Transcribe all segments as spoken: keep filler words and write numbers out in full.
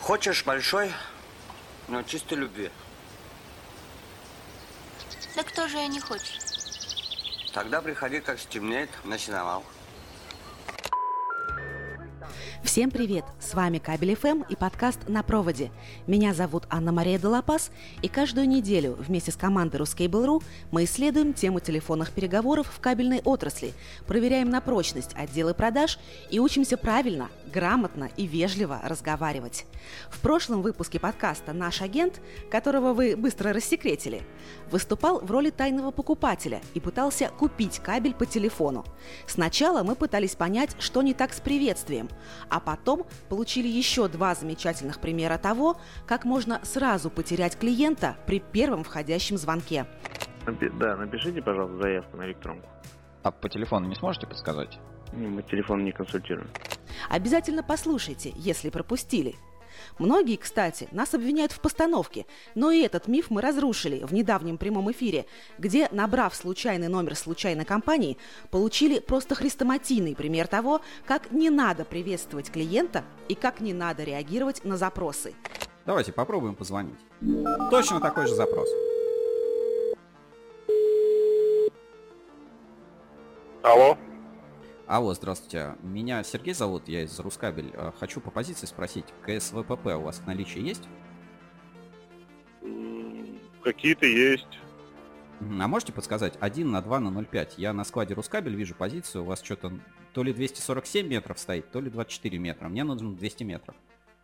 Хочешь большой, но чистой любви? Да кто же я не хочет? Тогда приходи, как стемнеет, на сеновал. Всем привет! С вами Кабель эф эм и подкаст «На проводе». Меня зовут Анна-Мария де ла Пас, и каждую неделю вместе с командой Ruskable.ru мы исследуем тему телефонных переговоров в кабельной отрасли, проверяем на прочность отделы продаж и учимся правильно, грамотно и вежливо разговаривать. В прошлом выпуске подкаста наш агент, которого вы быстро рассекретили, выступал в роли тайного покупателя и пытался купить кабель по телефону. Сначала мы пытались понять, что не так с приветствием, а потом получили еще два замечательных примера того, как можно сразу потерять клиента при первом входящем звонке. Да, напишите, пожалуйста, заявку на электронку. А по телефону не сможете подсказать? Мы телефон не консультируем. Обязательно послушайте, если пропустили. Многие, кстати, нас обвиняют в постановке, но и этот миф мы разрушили в недавнем прямом эфире, где, набрав случайный номер случайной компании, получили просто хрестоматийный пример того, как не надо приветствовать клиента и как не надо реагировать на запросы. Давайте попробуем позвонить. Точно такой же запрос. Алло. Алло, здравствуйте. Меня Сергей зовут, я из Рускабель. Хочу по позиции спросить, ка эс вэ пэ пэ у вас в наличии есть? Какие-то есть. А можете подсказать? один на два на ноль пять. Я на складе Рускабель вижу позицию, у вас что-то то ли двести сорок семь метров стоит, то ли двадцать четыре метра. Мне нужно двести метров.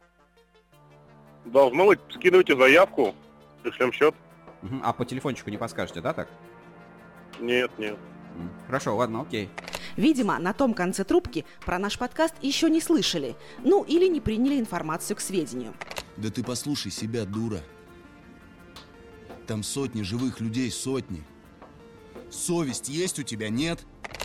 Должно быть, скидывайте заявку, пришлем счет. А по телефончику не подскажете, да, так? Нет, нет. Хорошо, ладно, окей. Видимо, на том конце трубки про наш подкаст еще не слышали, ну или не приняли информацию к сведению. Да ты послушай себя, дура. Там сотни живых людей, сотни. Совесть есть у тебя, нет?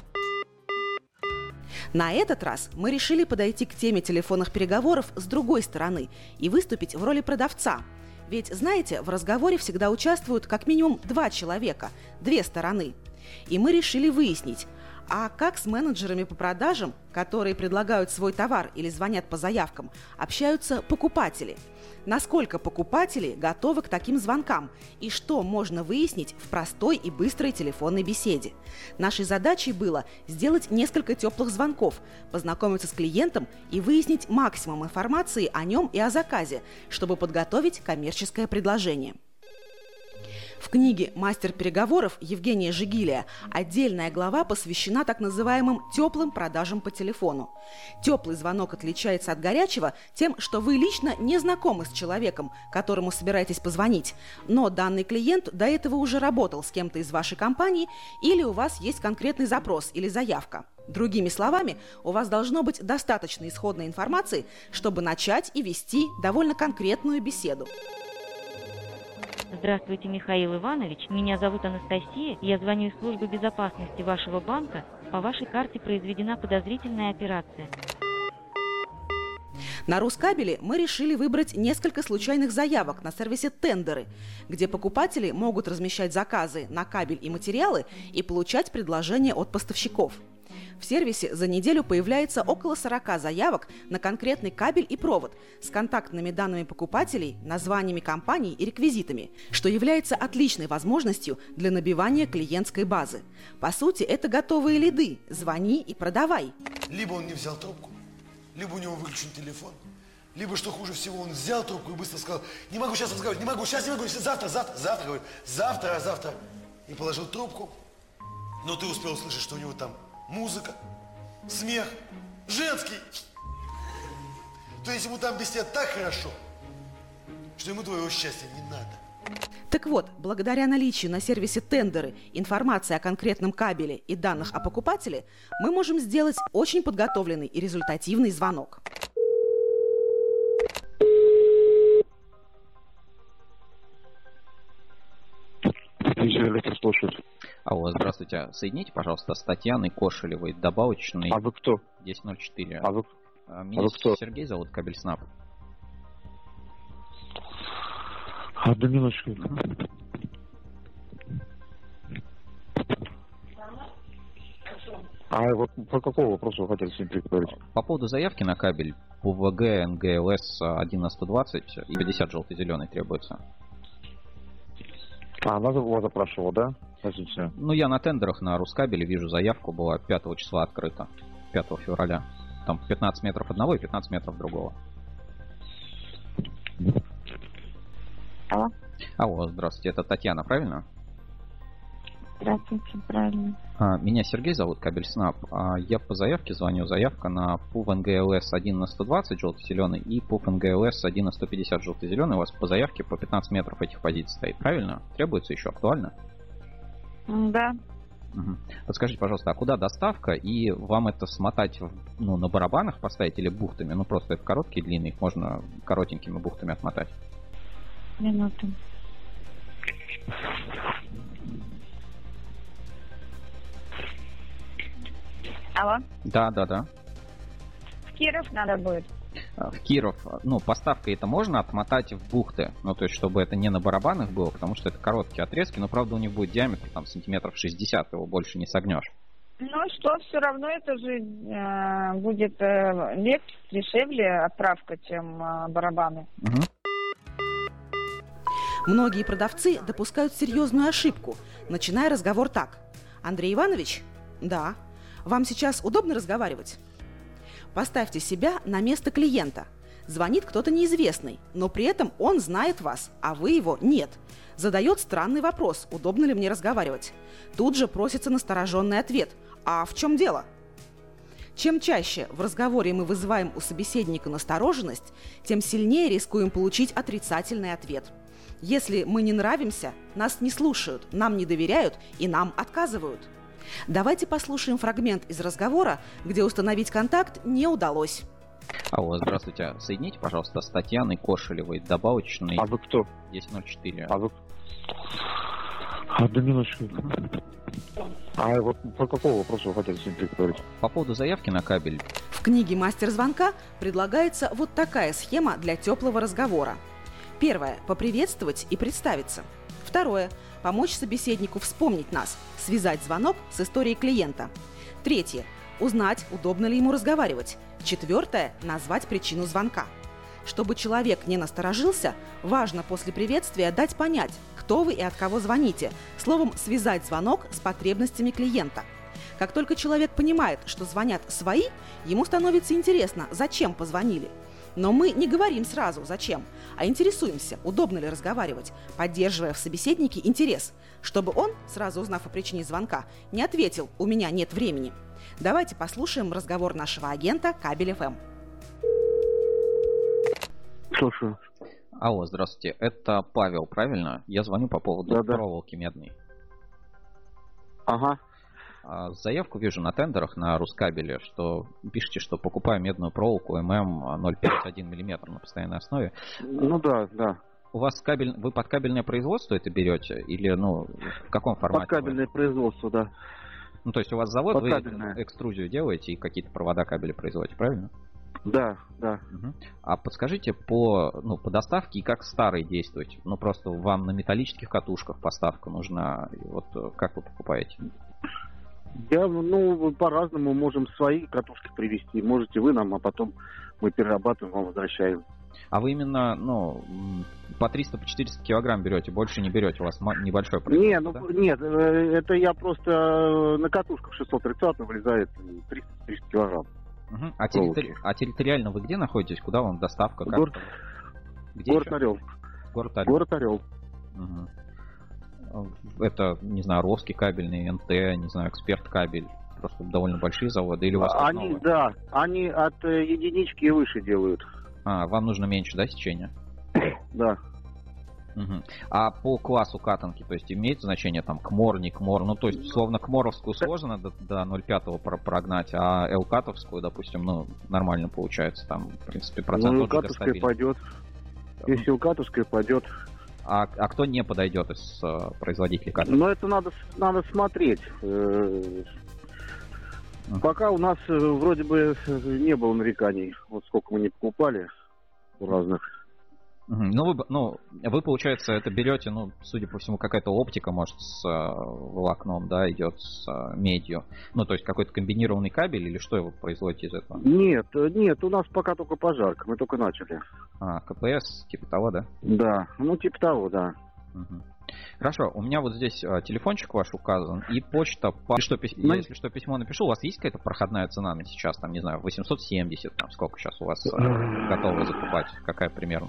На этот раз мы решили подойти к теме телефонных переговоров с другой стороны и выступить в роли продавца. Ведь, знаете, в разговоре всегда участвуют как минимум два человека, две стороны. И мы решили выяснить, а как с менеджерами по продажам, которые предлагают свой товар или звонят по заявкам, общаются покупатели? Насколько покупатели готовы к таким звонкам? И что можно выяснить в простой и быстрой телефонной беседе? Нашей задачей было сделать несколько теплых звонков, познакомиться с клиентом и выяснить максимум информации о нем и о заказе, чтобы подготовить коммерческое предложение. В книге «Мастер переговоров» Евгения Жигилия отдельная глава посвящена так называемым теплым продажам по телефону. Теплый звонок отличается от горячего тем, что вы лично не знакомы с человеком, которому собираетесь позвонить, но данный клиент до этого уже работал с кем-то из вашей компании или у вас есть конкретный запрос или заявка. Другими словами, у вас должно быть достаточно исходной информации, чтобы начать и вести довольно конкретную беседу. Здравствуйте, Михаил Иванович. Меня зовут Анастасия. Я звоню из службы безопасности вашего банка. По вашей карте произведена подозрительная операция. На Рускабеле мы решили выбрать несколько случайных заявок на сервисе «Тендеры», где покупатели могут размещать заказы на кабель и материалы и получать предложения от поставщиков. В сервисе за неделю появляется около сорок заявок на конкретный кабель и провод с контактными данными покупателей, названиями компаний и реквизитами, что является отличной возможностью для набивания клиентской базы. По сути, это готовые лиды «звони и продавай». Либо он не взял трубку, либо у него выключен телефон, либо, что хуже всего, он взял трубку и быстро сказал: не могу сейчас разговаривать, не могу, сейчас не могу, завтра, завтра, завтра, говорит, завтра, завтра. И положил трубку, но ты успел услышать, что у него там музыка, смех, женский. То есть ему там без тебя так хорошо, что ему твоего счастья не надо. Так вот, благодаря наличию на сервисе «Тендеры» информации о конкретном кабеле и данных о покупателе, мы можем сделать очень подготовленный и результативный звонок. Слушают. Алло, здравствуйте. Соедините, пожалуйста, с Татьяной Кошелевой, добавочной. А вы кто? десять ноль четыре. А вы, Меня а вы кто? Сергей зовут, Кабель Снаб. Одну минуточку. А вот по какому вопросу вы хотели с ним переговорить? По поводу заявки на кабель ПУВГ, НГЛС один на сто двадцать и пятьдесят желто-зеленый требуется. А, она его запрашивала, да? Подождите. Ну, я на тендерах на Рускабеле вижу, заявку была пятого числа открыта. пятого февраля. Там пятнадцать метров одного и пятнадцать метров другого. Алло. Алло, здравствуйте, это Татьяна, правильно? Здравствуйте, правильно. А, меня Сергей зовут, Кабельснаб. А, я по заявке звоню. Заявка на ПУВ НГЛС один на сто двадцать желто-зеленый и ПУВ НГЛС один на сто пятьдесят желто-зеленый. У вас по заявке по пятнадцать метров этих позиций стоит, правильно? Требуется еще, актуально? Да. Угу. Подскажите, пожалуйста, а куда доставка? И вам это смотать ну, на барабанах поставить или бухтами? Ну, просто это короткие, длинные, их можно коротенькими бухтами отмотать. Минуту. Алло. Да, да, да. В Киров надо будет. В Киров, ну, поставкой это можно отмотать в бухты, ну, то есть, чтобы это не на барабанах было, потому что это короткие отрезки, но, правда, у них будет диаметр, там, сантиметров шестьдесят, его больше не согнешь. Ну что, все равно это же э, будет э, легче, дешевле отправка, чем э, барабаны. Угу. Многие продавцы допускают серьезную ошибку, начиная разговор так. Андрей Иванович? Да. Вам сейчас удобно разговаривать? Поставьте себя на место клиента. Звонит кто-то неизвестный, но при этом он знает вас, а вы его нет. Задает странный вопрос, удобно ли мне разговаривать. Тут же просится настороженный ответ. А в чем дело? Чем чаще в разговоре мы вызываем у собеседника настороженность, тем сильнее рискуем получить отрицательный ответ. Если мы не нравимся, нас не слушают, нам не доверяют и нам отказывают. Давайте послушаем фрагмент из разговора, где установить контакт не удалось. Алло, здравствуйте. Соедините, пожалуйста, с Татьяной Кошелевой, добавочный А вы кто? десять ноль четыре. А вы... Одну минуточку. А вот по какому вопросу вы хотите с ним переговорить? По поводу заявки на кабель. В книге «Мастер звонка» предлагается вот такая схема для теплого разговора. Первое – поприветствовать и представиться. Второе – помочь собеседнику вспомнить нас, связать звонок с историей клиента. Третье – узнать, удобно ли ему разговаривать. Четвертое – назвать причину звонка. Чтобы человек не насторожился, важно после приветствия дать понять, кто вы и от кого звоните, словом, связать звонок с потребностями клиента. Как только человек понимает, что звонят свои, ему становится интересно, зачем позвонили. Но мы не говорим сразу, зачем, а интересуемся, удобно ли разговаривать, поддерживая в собеседнике интерес, чтобы он, сразу узнав о причине звонка, не ответил «у меня нет времени». Давайте послушаем разговор нашего агента Кабель эф эм. Слушаю. Алло, здравствуйте. Это Павел, правильно? Я звоню по поводу Да-да. проволоки медной. Ага. Заявку вижу на тендерах на Рускабеле, что пишете, что покупаю медную проволоку эм эм ноль целых пять десятых один миллиметра на постоянной основе. Ну да, да. У вас кабель, вы под кабельное производство это берете? Или, ну, в каком формате? Под кабельное вы? производство, да. Ну, то есть у вас завод, Под вы кабельное. экструзию делаете и какие-то провода кабеля производите, правильно? Да, да. Угу. А подскажите по, ну, по доставке и как старые действовать? Ну, просто вам на металлических катушках поставка нужна. Вот как вы покупаете? Я, ну, по-разному можем свои катушки привезти. Можете вы нам, а потом мы перерабатываем, вам возвращаем. А вы именно, ну, по триста, по четыреста килограмм берете, больше не берете, у вас небольшой производство, Не, ну, да? нет, это я просто на катушках шестьсот тридцать вылезает триста килограмм. Угу. А, территори... а территориально вы где находитесь? Куда вам доставка? Как? Город, где город еще? Орел. Город Орел. Город Орел. Угу. Это, не знаю, Ровский кабельный, эн тэ, не знаю, Эксперт кабель. Просто довольно большие заводы. Или у вас они, новые? да, они от э, единички и выше делают. А, вам нужно меньше, да, сечения? Да. Угу. А по классу катанки, то есть имеет значение там кмор, не кмор? Ну, то есть, словно кморовскую сложно до, до ноль целых пять десятых прогнать, а элкатовскую, допустим, ну, нормально получается, там, в принципе, процент Ну, тот же элкатовская пойдет. Если элкатовская пойдет. А, а кто не подойдет из uh, производителей катанки? Ну, это надо, надо смотреть. Uh-huh. Пока у нас uh, вроде бы не было нареканий. Вот сколько мы не покупали у разных. Ну вы, ну, вы, получается, это берете, ну, судя по всему, какая-то оптика, может, с э, волокном, да, идет с э, медью. Ну, то есть какой-то комбинированный кабель или что вы производите из этого? Нет, нет, у нас пока только пожарка, мы только начали. А, КПС, типа того, да? Да, ну типа того, да. Угу. Хорошо, у меня вот здесь э, телефончик ваш указан и почта. По... Что, пис... Ну... Я, если что, письмо напишу, у вас есть какая-то проходная цена на сейчас, там, не знаю, восемьсот семьдесят, там, сколько сейчас у вас э, готовы закупать, какая примерно?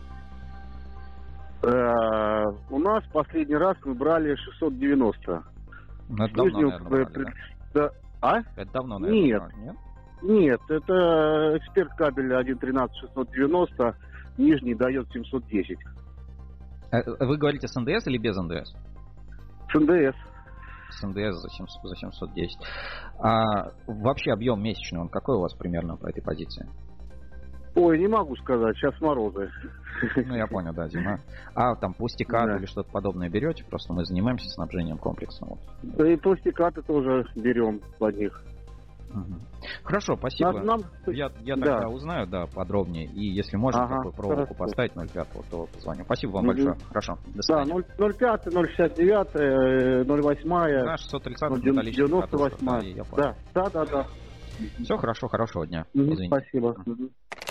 У нас последний раз мы брали шестьсот девяносто. Ну, это давно, наверное, брали, при... да? Да. А? Это давно, наверное, Нет. брали, нет? Нет, это эксперт кабеля один тринадцать шестьсот девяносто, нижний дает семьсот десять. Вы говорите с эн дэ эс или без эн дэ эс? С эн дэ эс. С эн дэ эс за, семьсот, за семьсот десять. А вообще объем месячный, он какой у вас примерно по этой позиции? Ой, не могу сказать, сейчас морозы. Ну, я понял, да, зима. А там пластикат да. или что-то подобное берете? Просто мы занимаемся снабжением комплексом. Вот. Да и пластикаты тоже берем под них. Угу. Хорошо, спасибо. Нам, нам... Я, я да. тогда узнаю, да, подробнее. И если можно ага, такую проволоку хорошо. поставить ноль пять, то позвоню. Спасибо вам угу. большое. Хорошо, до Да, свидания. ноль пять, ноль шестьдесят девять, ноль восемь. Да, шестьсот тридцать металлических девяносто восемь. катушек. Да, да, да, да. Все хорошо, хорошего дня. Угу, Извините. спасибо. Угу.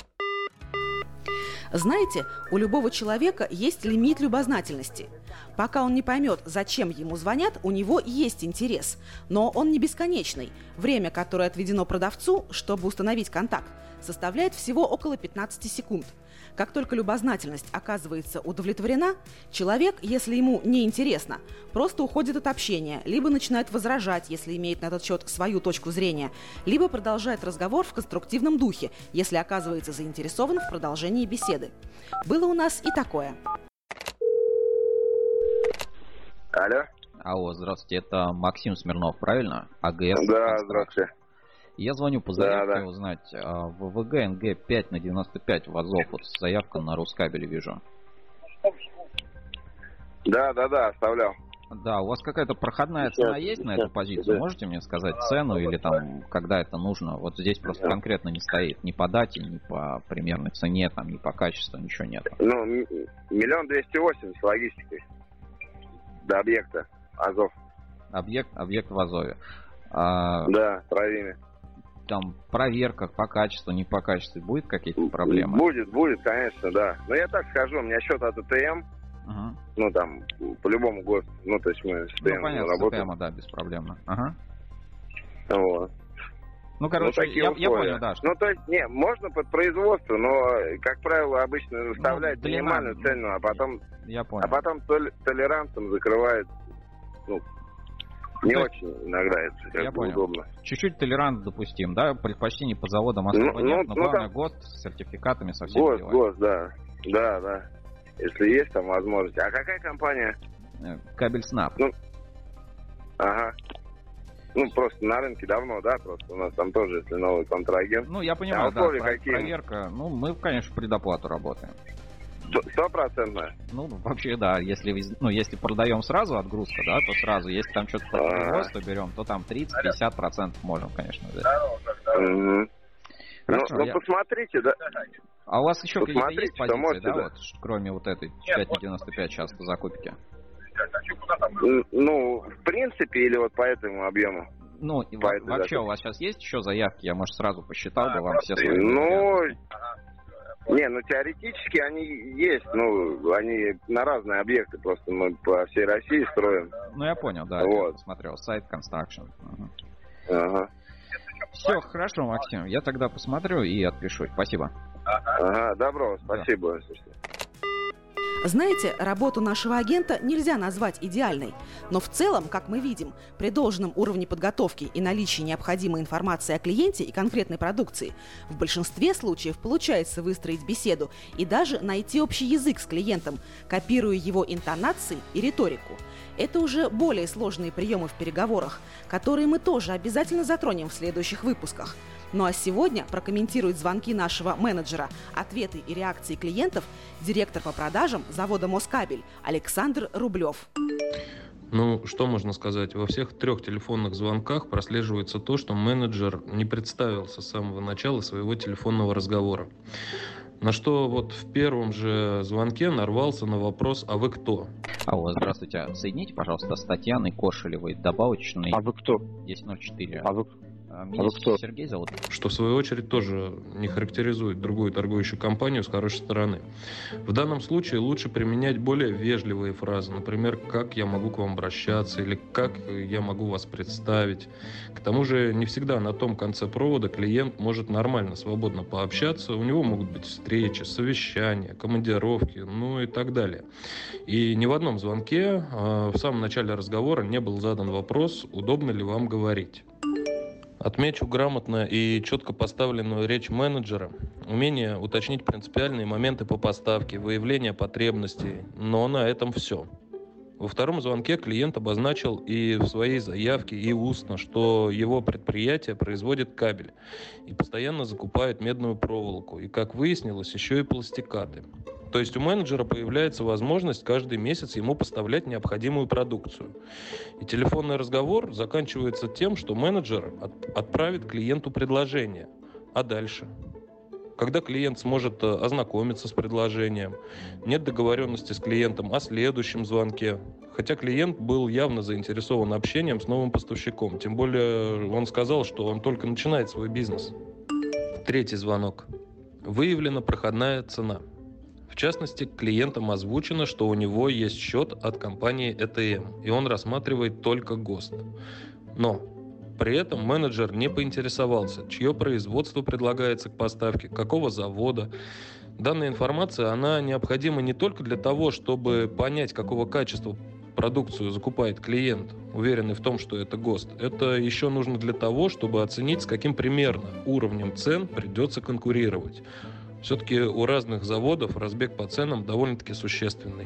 Знаете, у любого человека есть лимит любознательности. Пока он не поймет, зачем ему звонят, у него есть интерес. Но он не бесконечный. Время, которое отведено продавцу, чтобы установить контакт, составляет всего около пятнадцать секунд. Как только любознательность оказывается удовлетворена, человек, если ему не интересно, просто уходит от общения, либо начинает возражать, если имеет на этот счет свою точку зрения, либо продолжает разговор в конструктивном духе, если оказывается заинтересован в продолжении беседы. Было у нас и такое. Алло. Алло, здравствуйте, это Максим Смирнов, правильно? а гэ эс. Да, здравствуйте. Я звоню по заявке да, да. узнать. вэ вэ гэ эн гэ пять на девяносто пять в Азов. Вот заявка на Рускабеле вижу. Да, да, да, оставлял. Да, у вас какая-то проходная сейчас, цена есть сейчас, на эту позицию? да. Можете мне сказать цену или там, когда это нужно? Вот здесь просто да. конкретно не стоит. Ни по дате, ни по примерной цене, там, ни по качеству, ничего нет. Ну, миллион двести восемьдесят логистикой. До объекта Азов. Объект, объект в Азове. А, да, правильно. Там проверка по качеству, не по качеству, будет какие-то проблемы? Будет, будет, конечно, да. Но я так скажу, у меня счет от эй тэ эм, uh-huh. ну там, по-любому год, ну то есть мы с эй тэ эм ну, понятно, работаем. с эй тэ эм, да, беспроблемно. Ага. Вот. Ну, короче, ну, я, я понял, да. Что... Ну, то есть, не, можно под производство, но, как правило, обычно выставляют ну, минимальную длина... цену, а потом, я понял. а потом толь- толерантом закрывают, ну, не то очень иногда это как я бы понял. удобно. Чуть-чуть толерант допустим, да? Предпочтение по заводам особо ну, нет, ну, но главное там... год с сертификатами со всеми Год, делами. год, да. Да, да. Если есть там возможность. А какая компания? Кабель Снаб. Ну, ага. Ну, просто на рынке давно, да, просто у нас там тоже, если новый контрагент. Ну, я понимаю, а да, условия про- какие? проверка. Ну, мы, конечно, предоплату работаем. Стопроцентно? Ну, вообще, да. Если, ну, если продаем сразу отгрузка, да, то сразу. Если там что-то под производство берем, то там тридцать-пятьдесят процентов можем, конечно, взять. Угу. Хорошо, ну, я... ну, посмотрите, да. А у вас еще какие-то есть позиции, можете, да, да, вот, кроме вот этой пять на девяносто пять сейчас по закупке? Ну, в принципе, или вот по этому объему? Ну, и во- вообще у вас сейчас есть еще заявки? Я, может, сразу посчитал бы вам все свои... Ну, не, ну, теоретически они есть, ну, они на разные объекты, просто мы по всей России строим. Ну, я понял, да, вот. я посмотрел, сайт Construction. Угу. Ага. Все, хорошо, Максим, я тогда посмотрю и отпишусь. Спасибо. Ага, добро, спасибо. Да. Знаете, работу нашего агента нельзя назвать идеальной, но в целом, как мы видим, при должном уровне подготовки и наличии необходимой информации о клиенте и конкретной продукции, в большинстве случаев получается выстроить беседу и даже найти общий язык с клиентом, копируя его интонации и риторику. Это уже более сложные приемы в переговорах, которые мы тоже обязательно затронем в следующих выпусках. Ну а сегодня прокомментирует звонки нашего менеджера, ответы и реакции клиентов директор по продажам завода Москабель Александр Рублев. Ну, что можно сказать? Во всех трех телефонных звонках прослеживается то, что менеджер не представился с самого начала своего телефонного разговора. На что вот в первом же звонке нарвался на вопрос: «А вы кто?» Алло, здравствуйте. Соедините, пожалуйста, с Татьяной Кошелевой, добавочный. А вы кто? десять ноль четыре. А вы, Меня а вы кто? Сергей зовут. Что, в свою очередь, тоже не характеризует другую торгующую компанию с хорошей стороны. В данном случае лучше применять более вежливые фразы. Например, «как я могу к вам обращаться» или «как я могу вас представить». К тому же, не всегда на том конце провода клиент может нормально, свободно пообщаться. У него могут быть встречи, совещания, командировки, ну и так далее. И ни в одном звонке в самом начале разговора не был задан вопрос: «удобно ли вам говорить?». Отмечу грамотно и четко поставленную речь менеджера, умение уточнить принципиальные моменты по поставке, выявление потребностей, но на этом все. Во втором звонке клиент обозначил и в своей заявке, и устно, что его предприятие производит кабель и постоянно закупает медную проволоку, и, как выяснилось, еще и пластикаты. То есть у менеджера появляется возможность каждый месяц ему поставлять необходимую продукцию. И телефонный разговор заканчивается тем, что менеджер от- отправит клиенту предложение. А дальше? Когда клиент сможет ознакомиться с предложением, нет договоренности с клиентом о следующем звонке. Хотя клиент был явно заинтересован общением с новым поставщиком. Тем более он сказал, что он только начинает свой бизнес. Третий звонок. Выявлена проходная цена. В частности, клиентам озвучено, что у него есть счет от компании и тэ эм, и он рассматривает только ГОСТ. Но при этом менеджер не поинтересовался, чье производство предлагается к поставке, какого завода. Данная информация, она необходима не только для того, чтобы понять, какого качества продукцию закупает клиент, уверенный в том, что это ГОСТ. Это еще нужно для того, чтобы оценить, с каким примерно уровнем цен придется конкурировать. Все-таки у разных заводов разбег по ценам довольно-таки существенный.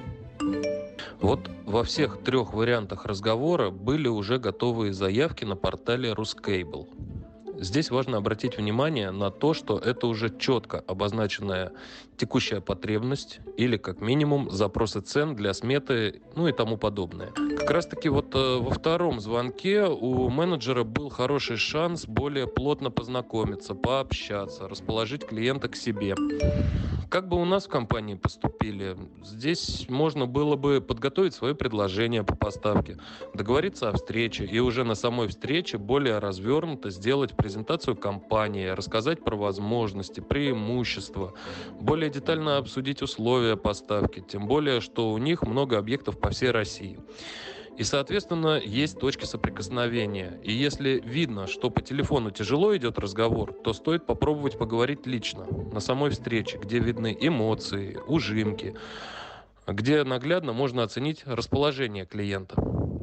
Вот во всех трех вариантах разговора были уже готовые заявки на портале Ruscable. Здесь важно обратить внимание на то, что это уже четко обозначенная текущая потребность или, как минимум, запросы цен для сметы, ну и тому подобное. Как раз-таки вот э, во втором звонке у менеджера был хороший шанс более плотно познакомиться, пообщаться, расположить клиента к себе. Как бы у нас в компании поступили? Здесь можно было бы подготовить свое предложение по поставке, договориться о встрече и уже на самой встрече более развернуто сделать презентацию компании, рассказать про возможности, преимущества, более детально обсудить условия поставки, тем более, что у них много объектов по всей России. И, соответственно, есть точки соприкосновения. И если видно, что по телефону тяжело идет разговор, то стоит попробовать поговорить лично, на самой встрече, где видны эмоции, ужимки, где наглядно можно оценить расположение клиента.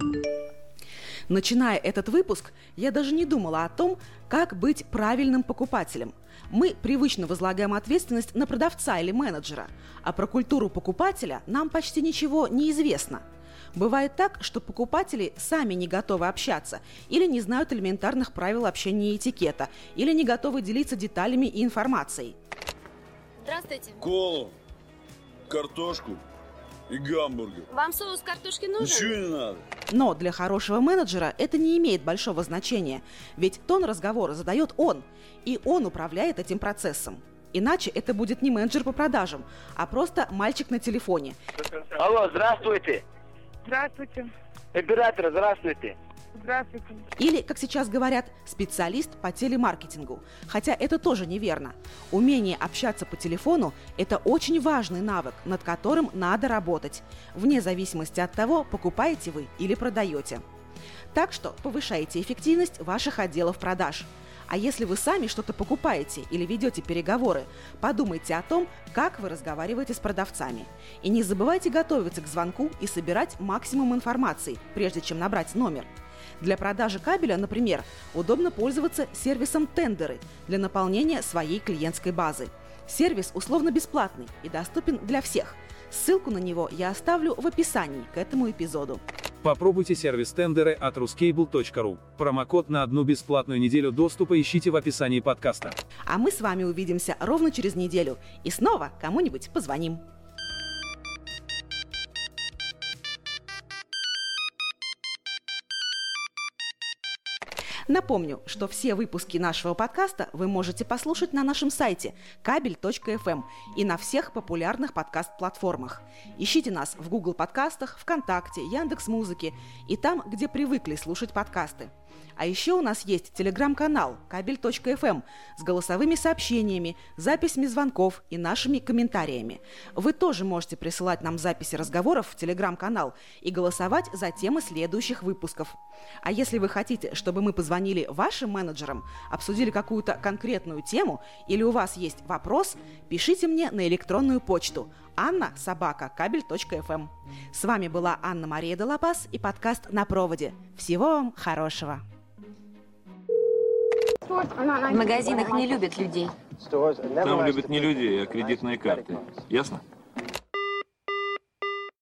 Начиная этот выпуск, я даже не думала о том, как быть правильным покупателем. Мы привычно возлагаем ответственность на продавца или менеджера, а про культуру покупателя нам почти ничего не известно. Бывает так, что покупатели сами не готовы общаться, или не знают элементарных правил общения и этикета, или не готовы делиться деталями и информацией. Здравствуйте. Колу, картошку и гамбургер. Вам соус картошки нужен? Ничего не надо. Но для хорошего менеджера это не имеет большого значения, ведь тон разговора задает он, и он управляет этим процессом. Иначе это будет не менеджер по продажам, а просто мальчик на телефоне. Алло, здравствуйте. Здравствуйте. Оператор, здравствуйте. Здравствуйте. Или, как сейчас говорят, специалист по телемаркетингу. Хотя это тоже неверно. Умение общаться по телефону – это очень важный навык, над которым надо работать, вне зависимости от того, покупаете вы или продаете. Так что повышайте эффективность ваших отделов продаж. А если вы сами что-то покупаете или ведете переговоры, подумайте о том, как вы разговариваете с продавцами. И не забывайте готовиться к звонку и собирать максимум информации, прежде чем набрать номер. Для продажи кабеля, например, удобно пользоваться сервисом «Тендеры» для наполнения своей клиентской базы. Сервис условно бесплатный и доступен для всех. Ссылку на него я оставлю в описании к этому эпизоду. Попробуйте сервис тендеры от ruscable точка ру. Промокод на одну бесплатную неделю доступа ищите в описании подкаста. А мы с вами увидимся ровно через неделю и снова кому-нибудь позвоним. Напомню, что все выпуски нашего подкаста вы можете послушать на нашем сайте кабель точка эф эм и на всех популярных подкаст-платформах. Ищите нас в Google подкастах, ВКонтакте, Яндекс.Музыке и там, где привыкли слушать подкасты. А еще у нас есть телеграм-канал кабель точка эф эм с голосовыми сообщениями, записями звонков и нашими комментариями. Вы тоже можете присылать нам записи разговоров в телеграм-канал и голосовать за темы следующих выпусков. А если вы хотите, чтобы мы позвонили вашим менеджерам, обсудили какую-то конкретную тему или у вас есть вопрос, пишите мне на электронную почту анна собака кабель точка эф эм. С вами была Анна-Мария де Ла-Пас и подкаст «На проводе». Всего вам хорошего! В магазинах не любят людей. Там любят не людей, а кредитные карты. Ясно?